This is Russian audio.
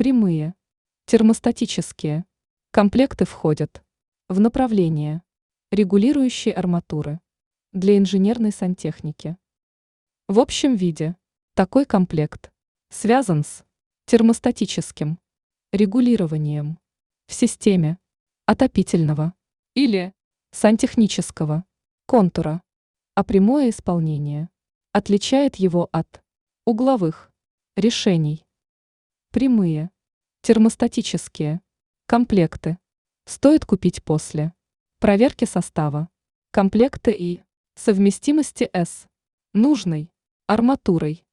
Прямые. Термостатические. Комплекты входят в направление регулирующей арматуры для инженерной сантехники. В общем виде такой комплект связан с термостатическим регулированием в системе отопительного или сантехнического контура, а прямое исполнение отличает его от угловых решений. Прямые термостатические комплекты стоит купить после проверки состава комплекта и совместимости с нужной арматурой.